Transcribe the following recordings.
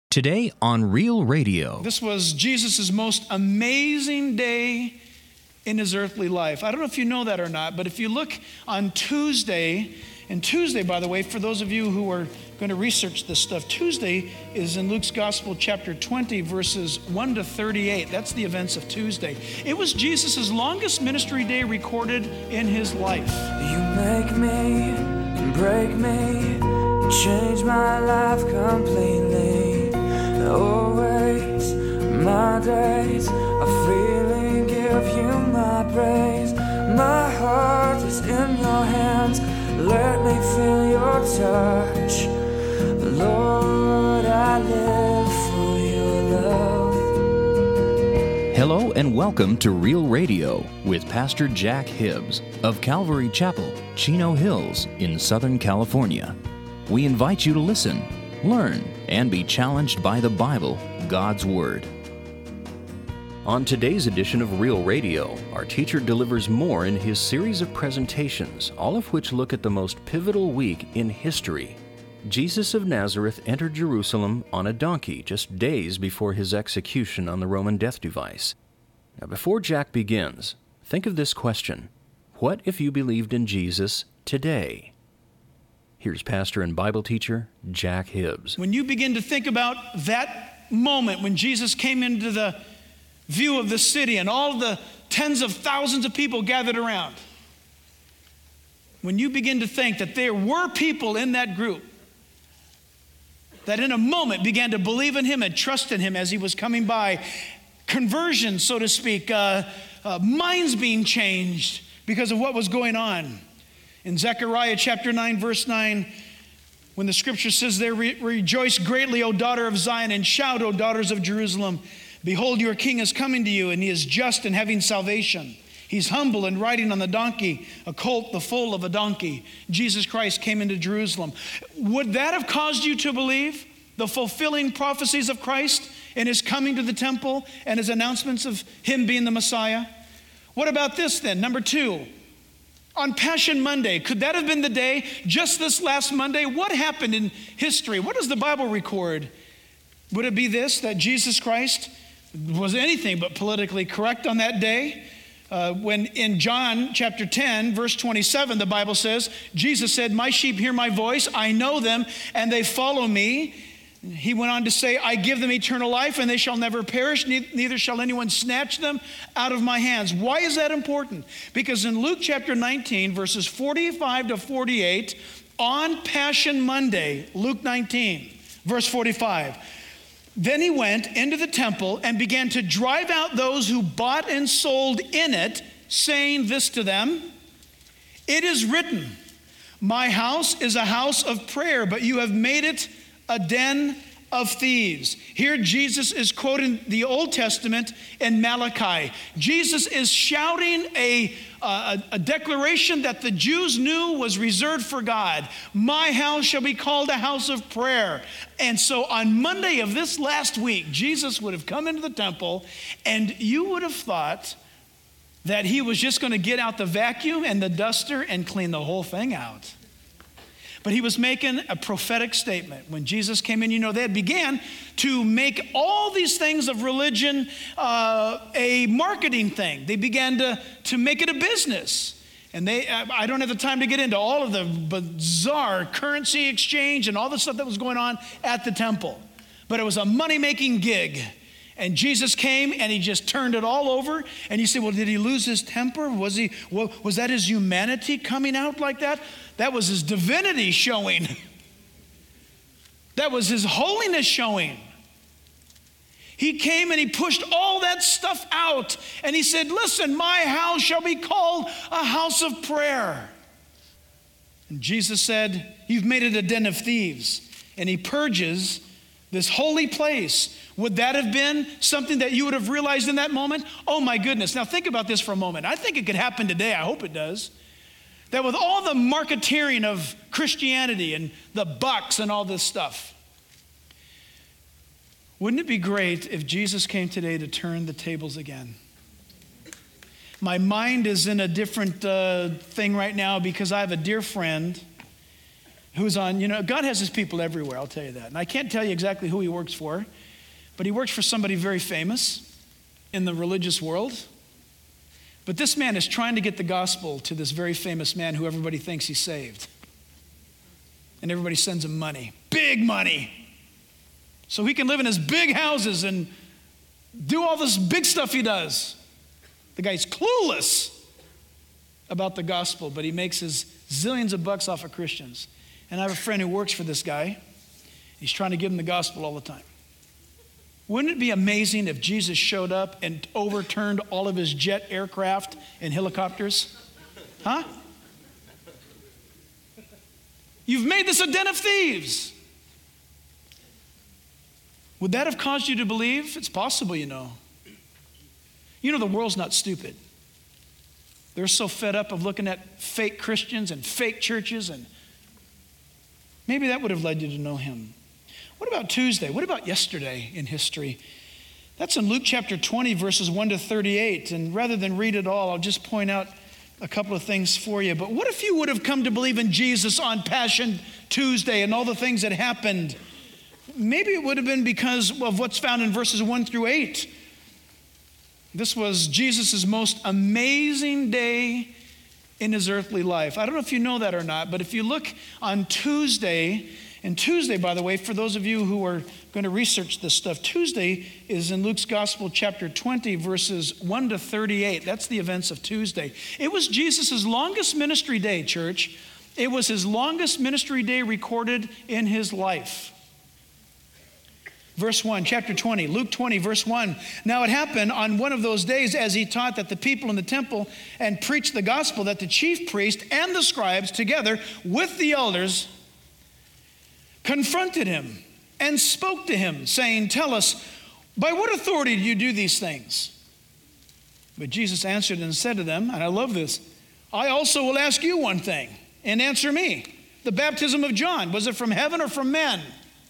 Today on Real Radio. This was Jesus' most amazing day in his earthly life. I don't know if you know that or not, but if you look on Tuesday, and Tuesday, by the way, for those of you who are going to research this stuff, Tuesday is in Luke's Gospel, chapter 20, verses 1 to 38. That's the events of Tuesday. It was Jesus' longest ministry day recorded in his life. You make me and break me, you change my life completely. Always, my days I freely give you my praise. My heart is in your hands, let me feel your touch. Lord, I live for your love. Hello and welcome to Real Radio with Pastor Jack Hibbs of Calvary Chapel, Chino Hills in Southern California. We invite you to listen, learn, and be challenged by the Bible, God's Word. On today's edition of Real Radio, our teacher delivers more in his series of presentations, all of which look at the most pivotal week in history. Jesus of Nazareth entered Jerusalem on a donkey just days before his execution on the Roman death device. Now, before Jack begins, think of this question: what if you believed in Jesus today? Here's pastor and Bible teacher Jack Hibbs. When you begin to think about that moment when Jesus came into the view of the city and all the tens of thousands of people gathered around, when you begin to think that there were people in that group that in a moment began to believe in him and trust in him as he was coming by, conversion, so to speak, minds being changed because of what was going on. In Zechariah chapter 9, verse 9, when the scripture says there, rejoice greatly, O daughter of Zion, and shout, O daughters of Jerusalem. Behold, your king is coming to you, and he is just and having salvation. He's humble and riding on the donkey, a colt, the foal of a donkey. Jesus Christ came into Jerusalem. Would that have caused you to believe the fulfilling prophecies of Christ in his coming to the temple and his announcements of him being the Messiah? What about this then? Number two. On Passion Monday, could that have been the day, just this last Monday? What happened in history? What does the Bible record? Would it be this, that Jesus Christ was anything but politically correct on that day? When in John chapter 10, verse 27, the Bible says, Jesus said, my sheep hear my voice, I know them, and they follow me. He went on to say, I give them eternal life, and they shall never perish, neither shall anyone snatch them out of my hands. Why is that important? Because in Luke chapter 19, verses 45 to 48, on Passion Monday, Luke 19, verse 45, then he went into the temple and began to drive out those who bought and sold in it, saying this to them, it is written, my house is a house of prayer, but you have made it a den of thieves. Here Jesus is quoting the Old Testament in Malachi. Jesus is shouting a declaration that the Jews knew was reserved for God. My house shall be called a house of prayer. And so on Monday of this last week, Jesus would have come into the temple, and you would have thought that he was just going to get out the vacuum and the duster and clean the whole thing out. But he was making a prophetic statement. When Jesus came in, they had began to make all these things of religion a marketing thing. They began to make it a business. And I don't have the time to get into all of the bizarre currency exchange and all the stuff that was going on at the temple. But it was a money-making gig. And Jesus came and he just turned it all over. And you say, well, did he lose his temper? Was that his humanity coming out like that? That was his divinity showing. That was his holiness showing. He came and he pushed all that stuff out. And he said, listen, my house shall be called a house of prayer. And Jesus said, you've made it a den of thieves. And he purges this holy place. Would that have been something that you would have realized in that moment? Oh my goodness. Now think about this for a moment. I think it could happen today. I hope it does. That with all the marketeering of Christianity and the bucks and all this stuff, wouldn't it be great if Jesus came today to turn the tables again? My mind is in a different thing right now because I have a dear friend who's on, God has his people everywhere, I'll tell you that. And I can't tell you exactly who he works for, but he works for somebody very famous in the religious world. But this man is trying to get the gospel to this very famous man who everybody thinks he saved. And everybody sends him money, big money, so he can live in his big houses and do all this big stuff he does. The guy's clueless about the gospel, but he makes his zillions of bucks off of Christians. And I have a friend who works for this guy. He's trying to give him the gospel all the time. Wouldn't it be amazing if Jesus showed up and overturned all of his jet aircraft and helicopters? Huh? You've made this a den of thieves. Would that have caused you to believe? It's possible, the world's not stupid. They're so fed up of looking at fake Christians and fake churches, and maybe that would have led you to know him. What about Tuesday? What about yesterday in history? That's in Luke chapter 20, verses 1 to 38. And rather than read it all, I'll just point out a couple of things for you. But what if you would have come to believe in Jesus on Passion Tuesday and all the things that happened? Maybe it would have been because of what's found in verses 1 through 8. This was Jesus' most amazing day in his earthly life. I don't know if you know that or not, but if you look on Tuesday, and Tuesday, by the way, for those of you who are going to research this stuff, Tuesday is in Luke's Gospel, chapter 20, verses 1 to 38. That's the events of Tuesday. It was Jesus' longest ministry day, church. It was his longest ministry day recorded in his life. Verse 1, chapter 20, Luke 20, verse 1. Now it happened on one of those days as he taught that the people in the temple and preached the gospel, that the chief priest and the scribes together with the elders confronted him and spoke to him, saying, "Tell us, by what authority do you do these things?" But Jesus answered and said to them, and I love this, "I also will ask you one thing, and answer me. The baptism of John, was it from heaven or from men?"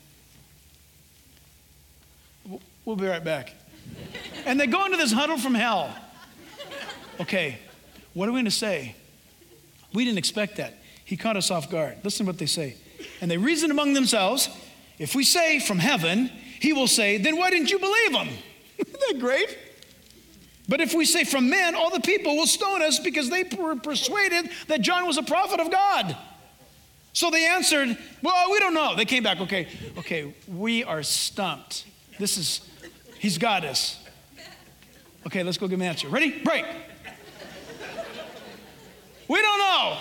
We'll be right back. And they go into this huddle from hell. Okay, what are we going to say? We didn't expect that. He caught us off guard. Listen to what they say. And they reasoned among themselves, if we say from heaven, he will say, then why didn't you believe him? Isn't that great? But if we say from men, all the people will stone us because they were persuaded that John was a prophet of God. So they answered, well, we don't know. They came back, okay, we are stumped. He's got us. Okay, let's go give him an answer. Ready? Break. We don't know.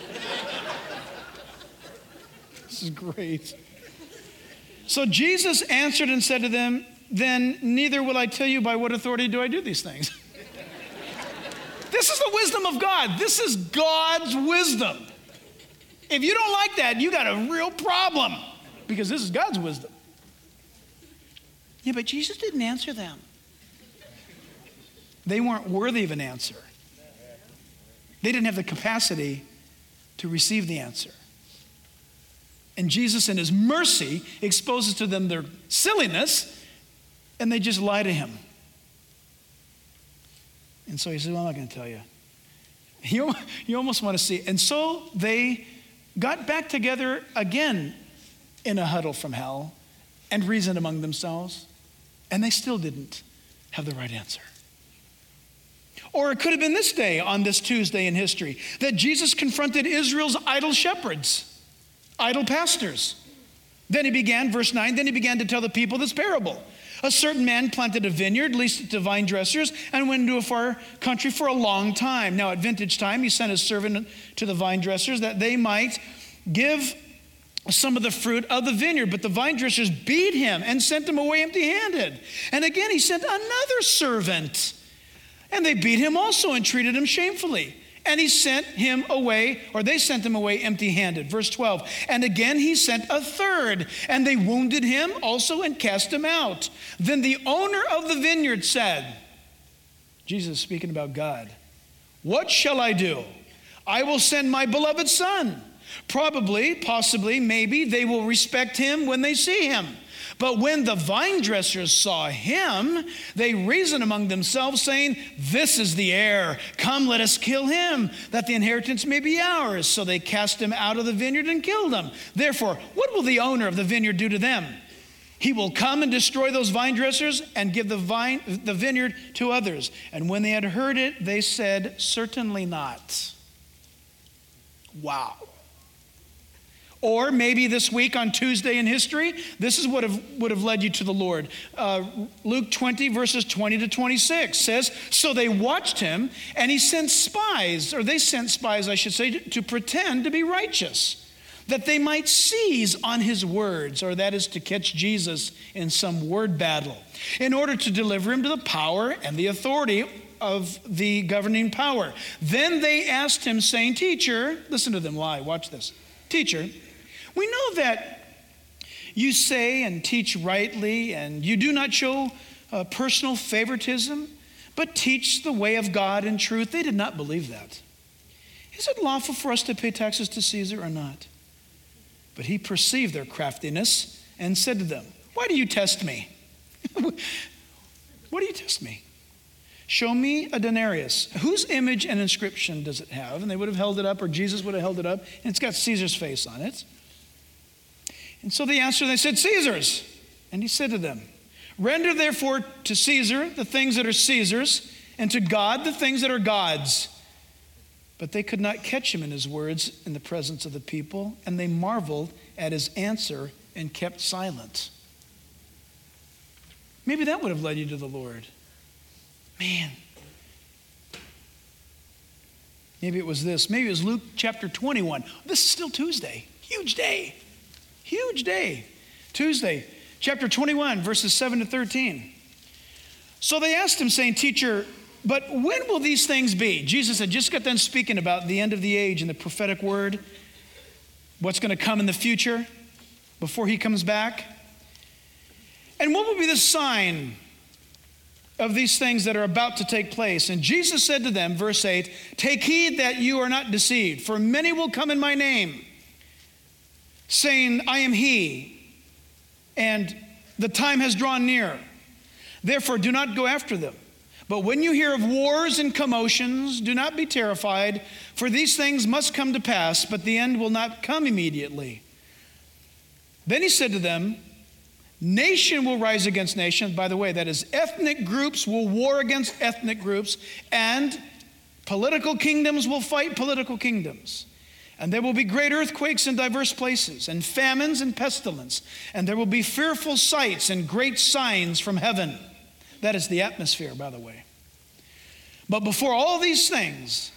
This is great. So Jesus answered and said to them, then neither will I tell you by what authority do I do these things. This is the wisdom of God. This is God's wisdom. If you don't like that, you got a real problem, because this is God's wisdom. Yeah, but Jesus didn't answer them. They weren't worthy of an answer. They didn't have the capacity to receive the answer. And Jesus, in his mercy, exposes to them their silliness, and they just lie to him. And so he said, well, I'm not going to tell you. You almost want to see. And so they got back together again in a huddle from hell and reasoned among themselves, and they still didn't have the right answer. Or it could have been this day, on this Tuesday in history, that Jesus confronted Israel's idol shepherds, idol pastors. Then he began, verse 9, then he began to tell the people this parable. A certain man planted a vineyard, leased it to vine dressers, and went into a far country for a long time. Now at vintage time, he sent his servant to the vine dressers that they might give some of the fruit of the vineyard. But the vine dressers beat him and sent him away empty-handed. And again, he sent another servant, and they beat him also and treated him shamefully. And they sent him away empty-handed. Verse 12, and again he sent a third, and they wounded him also and cast him out. Then the owner of the vineyard said, Jesus speaking about God, what shall I do? I will send my beloved son. Probably, possibly, maybe they will respect him when they see him. But when the vine dressers saw him, they reasoned among themselves, saying, this is the heir. Come, let us kill him, that the inheritance may be ours. So they cast him out of the vineyard and killed him. Therefore, what will the owner of the vineyard do to them? He will come and destroy those vine dressers and give the vineyard to others. And when they had heard it, they said, certainly not. Wow. Or maybe this week on Tuesday in history, this is what would have led you to the Lord. Luke 20, verses 20 to 26 says, so they watched him, and he sent spies, or they sent spies, I should say, to pretend to be righteous, that they might seize on his words, or that is to catch Jesus in some word battle, in order to deliver him to the power and the authority of the governing power. Then they asked him, saying, teacher, listen to them lie, watch this. Teacher, we know that you say and teach rightly, and you do not show personal favoritism, but teach the way of God in truth. They did not believe that. Is it lawful for us to pay taxes to Caesar or not? But he perceived their craftiness and said to them, why do you test me? What do you test me? Show me a denarius. Whose image and inscription does it have? And they would have held it up, or Jesus would have held it up, and it's got Caesar's face on it. And so they answered, they said, Caesar's. And he said to them, render therefore to Caesar the things that are Caesar's, and to God the things that are God's. But they could not catch him in his words in the presence of the people, and they marveled at his answer and kept silent. Maybe that would have led you to the Lord. Man. Maybe it was this. Maybe it was Luke chapter 21. This is still Tuesday. Huge day. Huge day. Tuesday, chapter 21, verses 7 to 13. So they asked him, saying, teacher, but when will these things be? Jesus had just got done speaking about the end of the age and the prophetic word, what's going to come in the future before he comes back. And what will be the sign of these things that are about to take place? And Jesus said to them, verse 8, take heed that you are not deceived, for many will come in my name, saying, I am he, and the time has drawn near. Therefore, do not go after them. But when you hear of wars and commotions, do not be terrified, for these things must come to pass, but the end will not come immediately. Then he said to them, nation will rise against nation. By the way, that is, ethnic groups will war against ethnic groups, and political kingdoms will fight political kingdoms. And there will be great earthquakes in diverse places, and famines and pestilence. And there will be fearful sights and great signs from heaven. That is the atmosphere, by the way. But before all these things,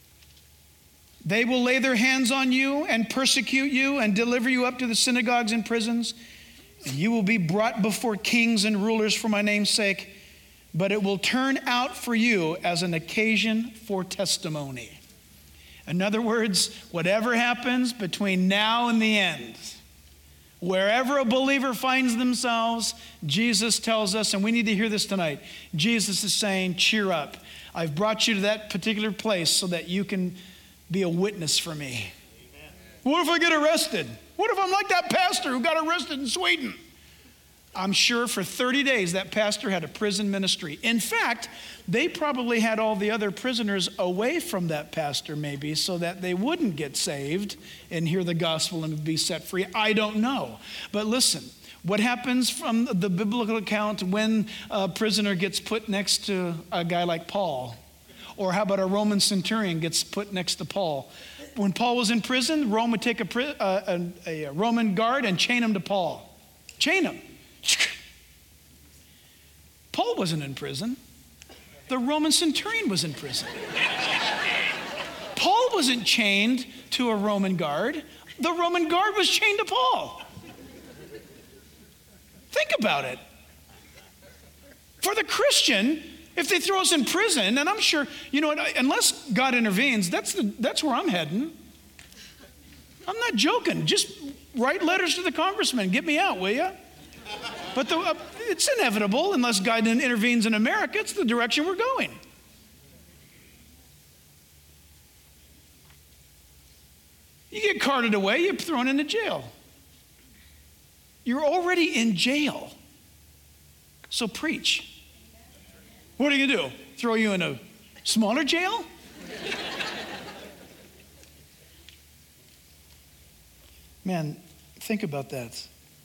they will lay their hands on you and persecute you and deliver you up to the synagogues and prisons. And you will be brought before kings and rulers for my name's sake. But it will turn out for you as an occasion for testimony. In other words, whatever happens between now and the end, wherever a believer finds themselves, Jesus tells us, and we need to hear this tonight, Jesus is saying, cheer up. I've brought you to that particular place so that you can be a witness for me. Amen. What if I get arrested? What if I'm like that pastor who got arrested in Sweden? I'm sure for 30 days that pastor had a prison ministry. In fact, they probably had all the other prisoners away from that pastor maybe so that they wouldn't get saved and hear the gospel and be set free. I don't know. But listen, what happens from the biblical account when a prisoner gets put next to a guy like Paul? Or how about a Roman centurion gets put next to Paul? When Paul was in prison, Rome would take a Roman guard and chain him to Paul. Chain him. Paul wasn't in prison. The Roman centurion was in prison. Paul wasn't chained to a Roman guard. The Roman guard was chained to Paul. Think about it. For the Christian, if they throw us in prison, and I'm sure, unless God intervenes, that's where I'm heading. I'm not joking. Just write letters to the congressman. Get me out, will you? But it's inevitable unless God intervenes in America. It's the direction we're going. You get carted away, you're thrown into jail. You're already in jail. So preach. What are you going to do? Throw you in a smaller jail? Man, think about that.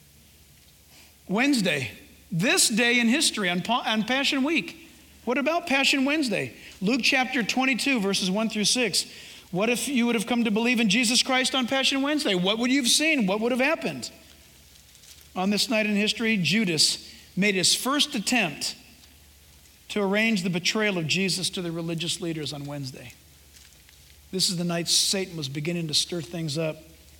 Wednesday, this day in history on Passion Week. What about Passion Wednesday? Luke chapter 22, verses 1 through 6. What if you would have come to believe in Jesus Christ on Passion Wednesday? What would you have seen? What would have happened? On this night in history, Judas made his first attempt to arrange the betrayal of Jesus to the religious leaders on Wednesday. This is the night Satan was beginning to stir things up.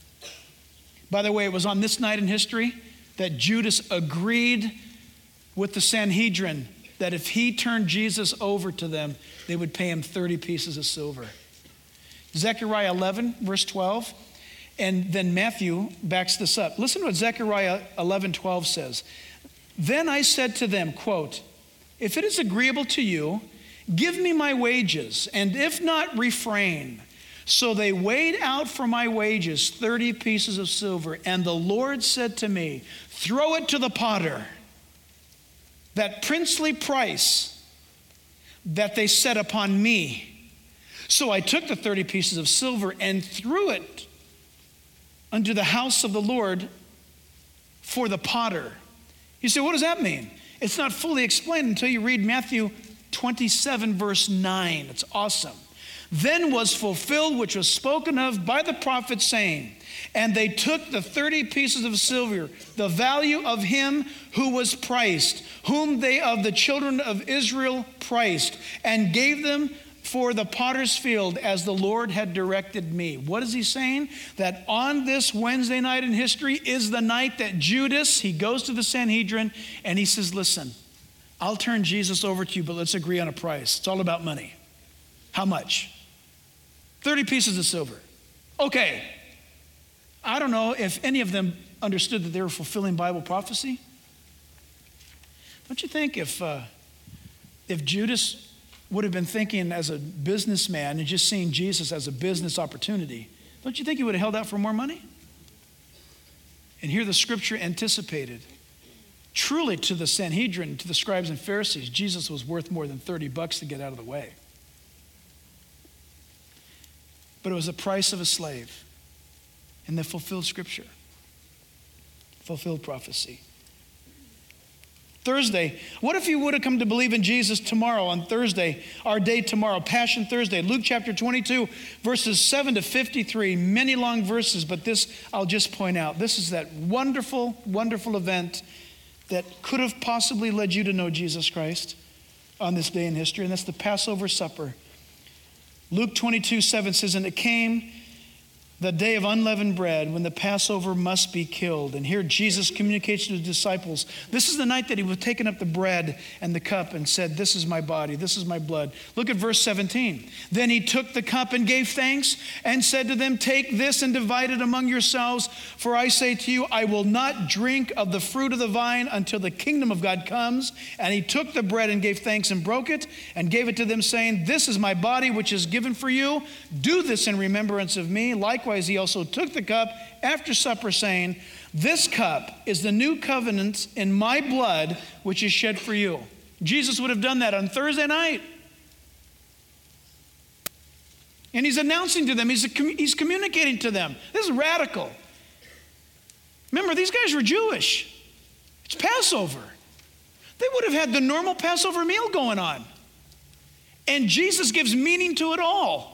By the way, it was on this night in history that Judas agreed with the Sanhedrin that if he turned Jesus over to them, they would pay him 30 pieces of silver. Zechariah 11, verse 12, and then Matthew backs this up. Listen to what Zechariah 11:12 says. Then I said to them, quote, if it is agreeable to you, give me my wages, and if not, refrain. So they weighed out for my wages 30 pieces of silver, and the Lord said to me, throw it to the potter, that princely price that they set upon me. So I took the 30 pieces of silver and threw it unto the house of the Lord for the potter. You say, what does that mean? It's not fully explained until you read Matthew 27, verse 9. It's awesome. Then was fulfilled which was spoken of by the prophet, saying, and they took the 30 pieces of silver, the value of him who was priced, whom they of the children of Israel priced, and gave them for the potter's field as the Lord had directed me. What is he saying? That on this Wednesday night in history is the night that Judas, he goes to the Sanhedrin and he says, listen, I'll turn Jesus over to you, but let's agree on a price. It's all about money. How much? 30 pieces of silver. Okay. I don't know if any of them understood that they were fulfilling Bible prophecy. Don't you think if Judas would have been thinking as a businessman and just seeing Jesus as a business opportunity, don't you think he would have held out for more money? And here the scripture anticipated, truly to the Sanhedrin, to the scribes and Pharisees, Jesus was worth more than $30 to get out of the way. But it was the price of a slave. And they fulfilled scripture, fulfilled prophecy. Thursday, what if you would have come to believe in Jesus tomorrow on Thursday, our day tomorrow, Passion Thursday, Luke chapter 22, verses 7 to 53, many long verses, but this I'll just point out. This is that wonderful, wonderful event that could have possibly led you to know Jesus Christ on this day in history, and that's the Passover supper. Luke 22, 7 says, and it came the day of unleavened bread when the Passover must be killed. And here Jesus communicates to the disciples. This is the night that he was taking up the bread and the cup and said, this is my body, this is my blood. Look at verse 17. Then he took the cup and gave thanks and said to them, take this and divide it among yourselves. For I say to you, I will not drink of the fruit of the vine until the kingdom of God comes. And he took the bread and gave thanks and broke it and gave it to them, saying, this is my body which is given for you. Do this in remembrance of me. Likewise, he also took the cup after supper, saying, this cup is the new covenant in my blood, which is shed for you. Jesus would have done that on Thursday night. And he's announcing to them, he's communicating to them. This is radical. Remember, these guys were Jewish. It's Passover. They would have had the normal Passover meal going on. And Jesus gives meaning to it all.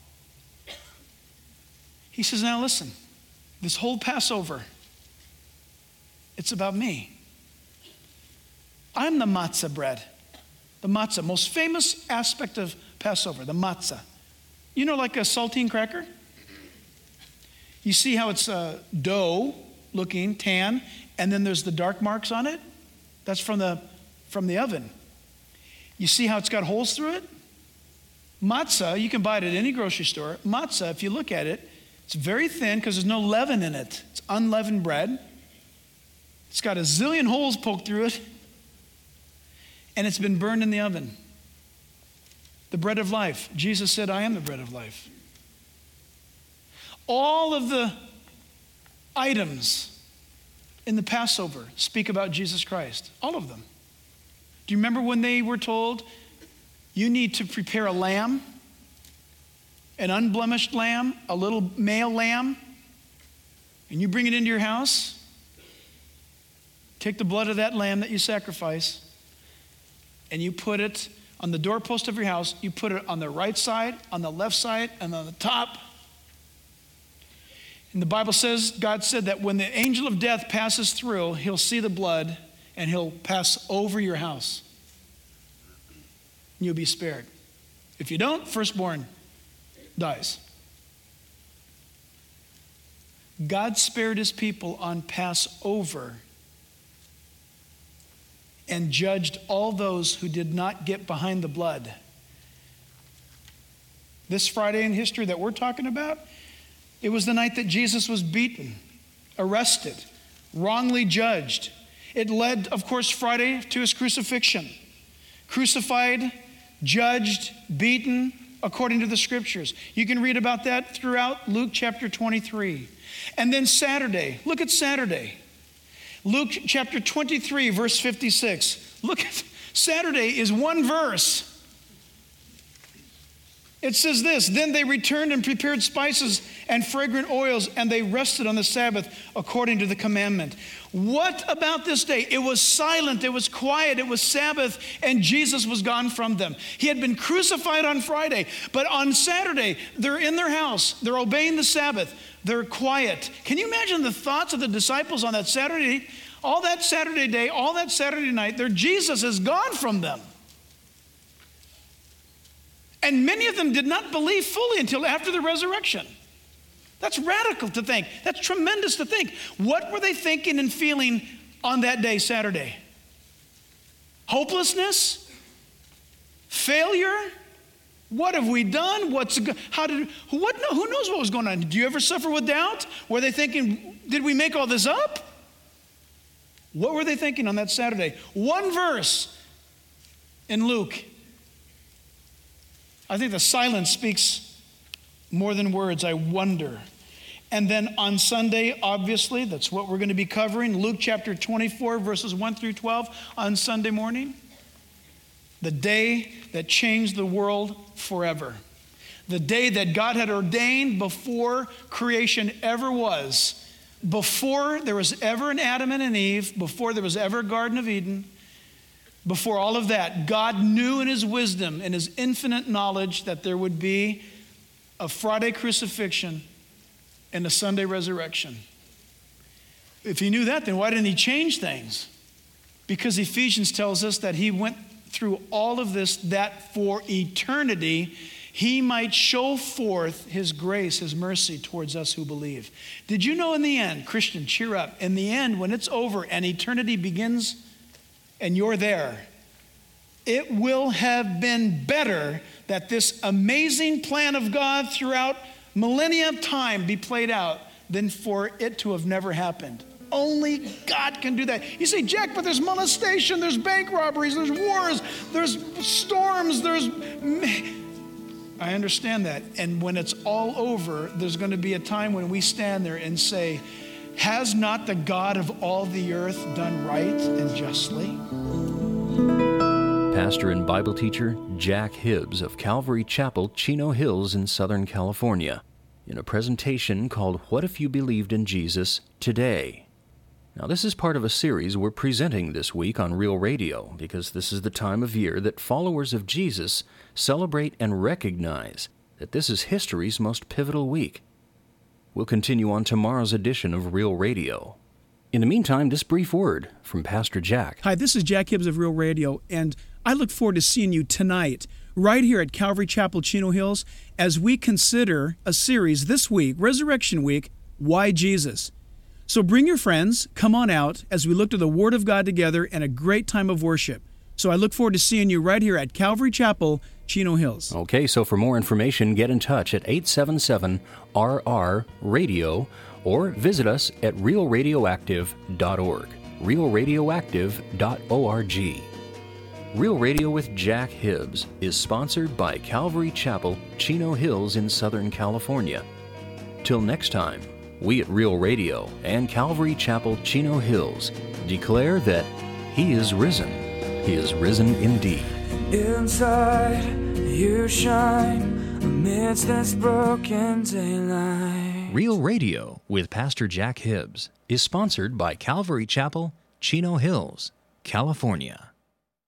He says, now listen, this whole Passover, it's about me. I'm the matzah bread. The matzah, most famous aspect of Passover, the matzah. You know, like a saltine cracker? You see how it's dough looking, tan, and then there's the dark marks on it? That's from the oven. You see how it's got holes through it? Matzah, you can buy it at any grocery store. Matzah, if you look at it, it's very thin because there's no leaven in it. It's unleavened bread. It's got a zillion holes poked through it. And it's been burned in the oven. The bread of life. Jesus said, I am the bread of life. All of the items in the Passover speak about Jesus Christ? All of them. Do you remember when they were told, you need to prepare a lamb, an unblemished lamb, a little male lamb, and you bring it into your house? Take the blood of that lamb that you sacrifice, and you put it on the doorpost of your house. You put it on the right side, on the left side, and on the top. And the Bible says, God said that when the angel of death passes through, he'll see the blood and he'll pass over your house. And you'll be spared. If you don't, firstborn dies. God spared his people on Passover and judged all those who did not get behind the blood. This Friday in history that we're talking about, it was the night that Jesus was beaten, arrested, wrongly judged. It led, of course, Friday to his crucifixion. Crucified, judged, beaten, according to the scriptures. You can read about that throughout Luke chapter 23. And then Saturday, look at Saturday. Luke chapter 23, verse 56. Look at Saturday is one verse. It says this, then they returned and prepared spices and fragrant oils, and they rested on the Sabbath according to the commandment. What about this day? It was silent, it was quiet, it was Sabbath, and Jesus was gone from them. He had been crucified on Friday, but on Saturday, they're in their house, they're obeying the Sabbath, they're quiet. Can you imagine the thoughts of the disciples on that Saturday? All that Saturday day, all that Saturday night, their Jesus is gone from them. And many of them did not believe fully until after the resurrection. That's radical to think. That's tremendous to think. What were they thinking and feeling on that day, Saturday? Hopelessness? Failure? What have we done? Who knows what was going on? Do you ever suffer with doubt? Were they thinking, did we make all this up? What were they thinking on that Saturday? One verse in Luke. I think the silence speaks more than words. I wonder. And then on Sunday, obviously, that's what we're going to be covering. Luke chapter 24, verses 1 through 12 on Sunday morning. The day that changed the world forever. The day that God had ordained before creation ever was. Before there was ever an Adam and an Eve. Before there was ever a Garden of Eden. Before all of that, God knew in his wisdom and his infinite knowledge that there would be a Friday crucifixion and a Sunday resurrection. If he knew that, then why didn't he change things? Because Ephesians tells us that he went through all of this that for eternity he might show forth his grace, his mercy towards us who believe. Did you know in the end, Christian, cheer up, in the end when it's over and eternity begins, and you're there, it will have been better that this amazing plan of God throughout millennia of time be played out than for it to have never happened. Only God can do that. You say, Jack, but there's molestation, there's bank robberies, there's wars, there's storms, I understand that. And when it's all over, there's going to be a time when we stand there and say, has not the God of all the earth done right and justly? Pastor and Bible teacher Jack Hibbs of Calvary Chapel, Chino Hills in Southern California, in a presentation called What If You Believed in Jesus Today? Now, this is part of a series we're presenting this week on Real Radio because this is the time of year that followers of Jesus celebrate and recognize that this is history's most pivotal week. We'll continue on tomorrow's edition of Real Radio. In the meantime, this brief word from Pastor Jack. Hi, this is Jack Hibbs of Real Radio, and I look forward to seeing you tonight right here at Calvary Chapel, Chino Hills, as we consider a series this week, Resurrection Week, Why Jesus? So bring your friends, come on out as we look to the Word of God together and a great time of worship. So I look forward to seeing you right here at Calvary Chapel, Chino Hills. Okay, so for more information, get in touch at 877-RR-RADIO or visit us at realradioactive.org, realradioactive.org. Real Radio with Jack Hibbs is sponsored by Calvary Chapel, Chino Hills in Southern California. Till next time, We at Real Radio and Calvary Chapel, Chino Hills declare that He is risen. He is risen indeed. Inside you shine amidst this broken daylight. Real Radio with Pastor Jack Hibbs is sponsored by Calvary Chapel, Chino Hills, California.